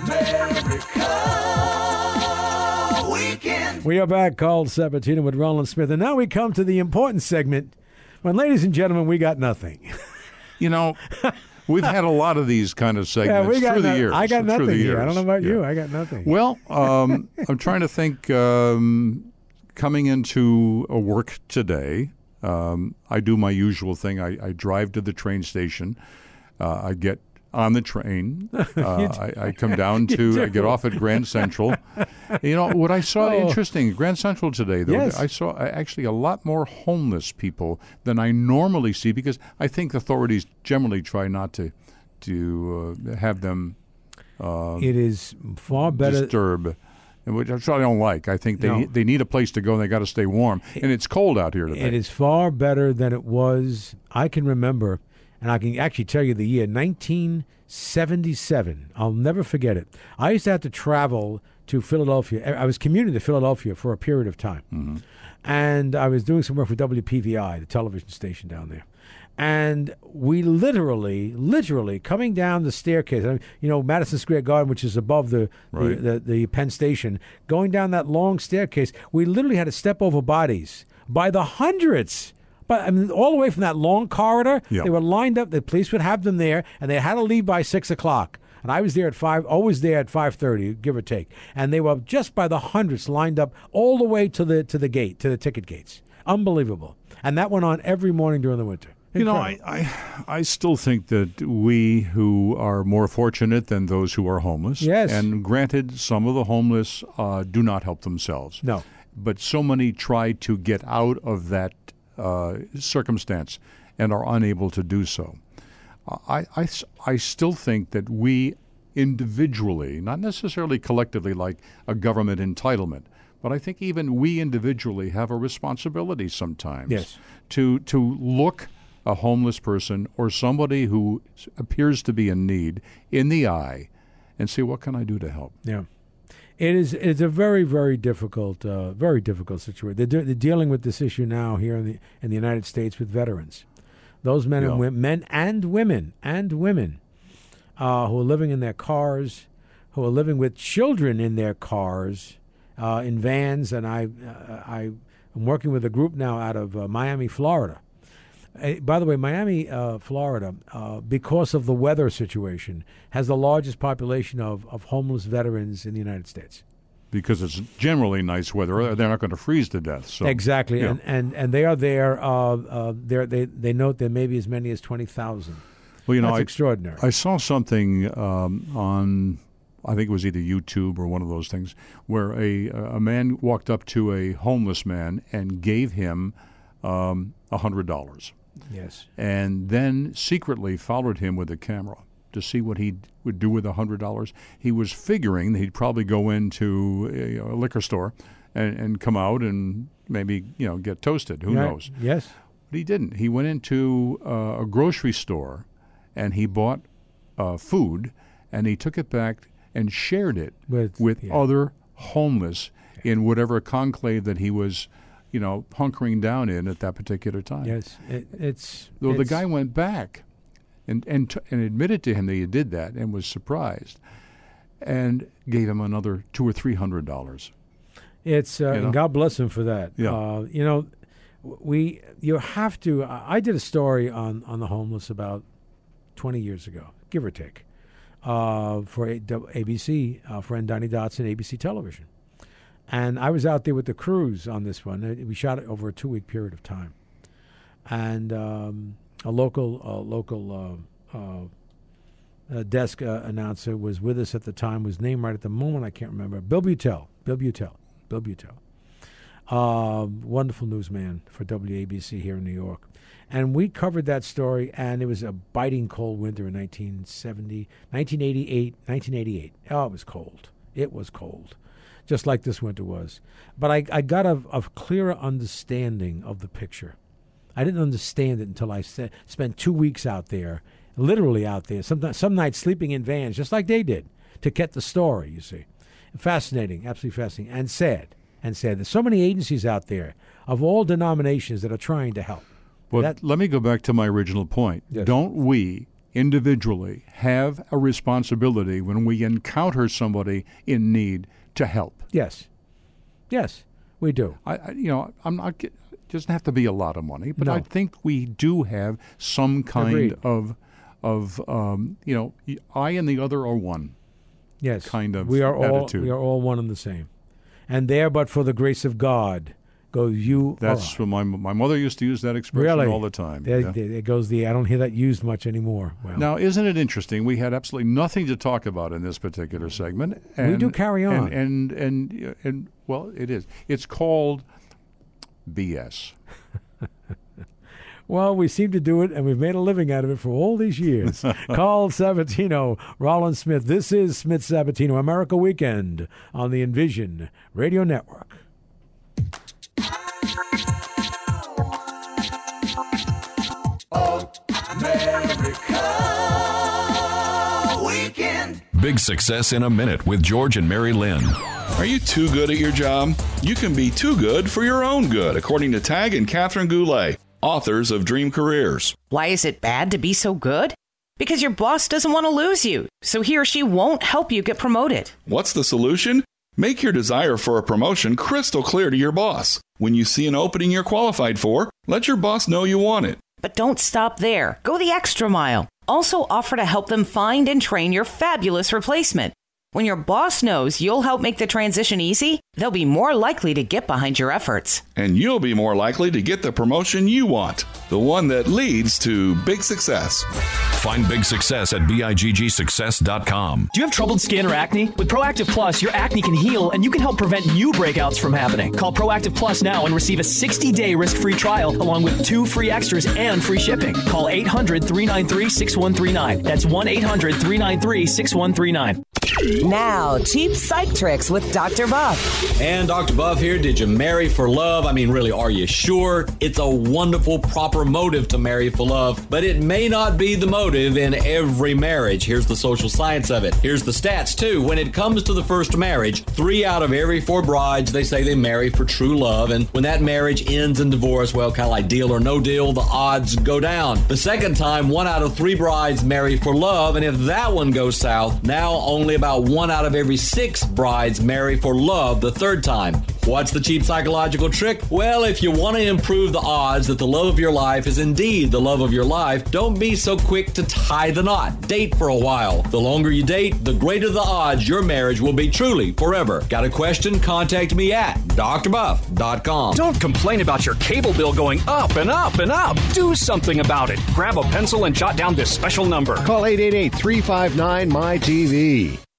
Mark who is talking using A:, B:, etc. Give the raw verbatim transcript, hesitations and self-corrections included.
A: America Weekend.
B: We are back, called Sabatino with Roland Smith. And now we come to the important segment when, ladies and gentlemen, we got nothing.
C: You know, we've had a lot of these kind of segments
B: yeah, we got
C: through
B: no,
C: the years.
B: I got
C: through
B: nothing
C: the
B: here.
C: years.
B: I don't know about
C: yeah.
B: you. I got nothing.
C: Well, um, I'm trying to think, um, coming into a work today, um, I do my usual thing. I, I drive to the train station. Uh, I get on the train. Uh, I, I come down to, I get off at Grand Central. You know, what I saw
B: Oh.
C: interesting, Grand Central today, though,
B: Yes.
C: I saw uh, actually a lot more homeless people than I normally see, because I think authorities generally try not to to uh, have them uh,
B: it is far better.
C: disturb, and which I really don't like. I think they
B: No.
C: they need a place to go, and they got to stay warm, and it's cold out here today.
B: It is far better than it was. I can remember, and I can actually tell you the year, nineteen seventy-seven. I'll never forget it. I used to have to travel to Philadelphia. I was commuting to Philadelphia for a period of time.
C: Mm-hmm.
B: And I was doing some work for W P V I, the television station down there. And we literally, literally, coming down the staircase, I mean, you know, Madison Square Garden, which is above the,
C: Right.
B: the, the, the Penn Station, going down that long staircase, we literally had to step over bodies by the hundreds. But I mean, all the way from that long corridor,
C: Yeah.
B: they were lined up. The police would have them there, and they had to leave by six o'clock. And I was there at five, always there at five thirty, give or take. And they were just by the hundreds lined up all the way to the to the gate, to the ticket gates. Unbelievable. And that went on every morning during the winter.
C: You know,
B: Incredible.
C: I, I I still think that we who are more fortunate than those who are homeless,
B: Yes.
C: and granted, some of the homeless uh, do not help themselves.
B: No.
C: But so many try to get out of that uh, circumstance and are unable to do so. I, I, I still think that we individually, not necessarily collectively like a government entitlement, but I think even we individually have a responsibility sometimes
B: Yes.
C: to to look a homeless person or somebody who appears to be in need in the eye and say, what can I do to help?
B: Yeah. It is it's a very, very difficult, uh, very difficult situation. They're, de- they're dealing with this issue now here in the in the United States with veterans. Those men
C: Yeah.
B: and women, men and women, and women uh, who are living in their cars, who are living with children in their cars, uh, in vans. And I, uh, I am working with a group now out of uh, Miami, Florida. Uh, by the way, Miami, uh, Florida, uh, because of the weather situation, has the largest population of, of homeless veterans in the United States.
C: Because it's generally nice weather. They're not going to freeze to death. So
B: Exactly,
C: yeah.
B: and, and and they are there. Uh, uh, they're, they they note there may be as many as twenty thousand.
C: Well, you know,
B: That's
C: I,
B: extraordinary.
C: I saw something um, on, I think it was either YouTube or one of those things, where a a man walked up to a homeless man and gave him um, one hundred dollars.
B: Yes.
C: And then secretly followed him with a camera to see what he would do with one hundred dollars. He was figuring that he'd probably go into a, you know, a liquor store and, and come out and maybe, you know, get toasted. Who
B: Right.
C: knows?
B: Yes.
C: But he didn't. He went into uh, a grocery store and he bought uh, food and he took it back and shared it
B: With-
C: with
B: yeah.
C: other homeless in whatever conclave that he was, you know, hunkering down in at that particular time.
B: Yes. It, it's.
C: Though the
B: it's-
C: guy went back and and t- and admitted to him that he did that and was surprised, and gave him another two or three hundred dollars.
B: It's. Uh,
C: you know?
B: and God bless him for that.
C: Yeah.
B: Uh, you know, we. You have to. I I did a story on on the homeless about twenty years ago, give or take, uh, for A- A B C, uh, friend Donnie Dotson, A B C Television. And I was out there with the crews on this one. Uh, We shot it over a two-week period of time. And um, a local uh, local uh, uh, uh, desk uh, announcer was with us at the time, was named right at the moment, I can't remember. Bill Butel. Bill Butel. Bill Butel. Uh, wonderful newsman for W A B C here in New York. And we covered that story, and it was a biting cold winter in nineteen seventy, nineteen eighty-eight, nineteen eighty-eight. Oh, it was cold. It was cold, just like this winter was. But I, I got a, a clearer understanding of the picture. I didn't understand it until I se- spent two weeks out there, literally out there, some, some nights sleeping in vans, just like they did, to get the story, you see. Fascinating, absolutely fascinating, and sad, and sad. There's so many agencies out there of all denominations that are trying to help.
C: Well,
B: That-
C: let me go back to my original point.
B: Yes.
C: Don't we individually have a responsibility when we encounter somebody in need to help.
B: Yes. Yes, we do.
C: I, I you know, I'm not. It doesn't have to be a lot of money, but
B: No.
C: I think we do have some kind
B: Agreed.
C: of, of um, you know, I and the other are one.
B: Yes.
C: Kind of
B: we are all
C: attitude.
B: we are all one and the same. And there, but for the grace of God, go you.
C: That's
B: or I.
C: what my my mother used to use that expression
B: Really?
C: all the time.
B: There,
C: yeah.
B: there goes the. I don't hear that used much anymore. Well,
C: Now, isn't it interesting? We had absolutely nothing to talk about in this particular segment. And,
B: We do carry on.
C: And, and, and, and, well, it is. It's called B S.
B: Well, we seem to do it, and we've made a living out of it for all these years. Carl Sabatino, Rollins Smith. This is Smith Sabatino, America Weekend on the Envision Radio Network.
A: America Weekend.
D: Big Success in a Minute with George and Mary Lynn.
E: Are you too good at your job? You can be too good for your own good, according to Tag and Catherine Goulet, authors of Dream Careers.
F: Why is it bad to be so good? Because your boss doesn't want to lose you, so he or she won't help you get promoted.
E: What's the solution? Make your desire for a promotion crystal clear to your boss. When you see an opening you're qualified for, let your boss know you want it.
F: But don't stop there. Go the extra mile. Also offer to help them find and train your fabulous replacement. When your boss knows you'll help make the transition easy, they'll be more likely to get behind your efforts.
E: And you'll be more likely to get the promotion you want, the one that leads to big success.
D: Find Big Success at big success dot com.
G: Do you have troubled skin or acne? With Proactive Plus, your acne can heal and you can help prevent new breakouts from happening. Call Proactive Plus now and receive a sixty-day risk-free trial along with two free extras and free shipping. Call eight hundred, three nine three, six one three nine. That's one eight hundred, three nine three, six one three nine.
H: Now, cheap psych tricks with Doctor Buff.
I: And Doctor Buff here. Did you marry for love? I mean, really, are you sure? It's a wonderful, proper motive to marry for love, but it may not be the motive in every marriage. Here's the social science of it. Here's the stats, too. When it comes to the first marriage, three out of every four brides, they say they marry for true love. And when that marriage ends in divorce, well, kind of like deal or no deal, the odds go down. The second time, one out of three brides marry for love. And if that one goes south, now only about one out of every six brides marry for love the third time. What's the cheap psychological trick? Well, if you want to improve the odds that the love of your life is indeed the love of your life, don't be so quick to tie the knot. Date for a while. The longer you date, the greater the odds your marriage will be truly forever. Got a question? Contact me at d r buff dot com.
J: Don't complain about your cable bill going up and up and up. Do something about it. Grab a pencil and jot down this special number.
K: Call eight eight eight, three five nine, M Y T V.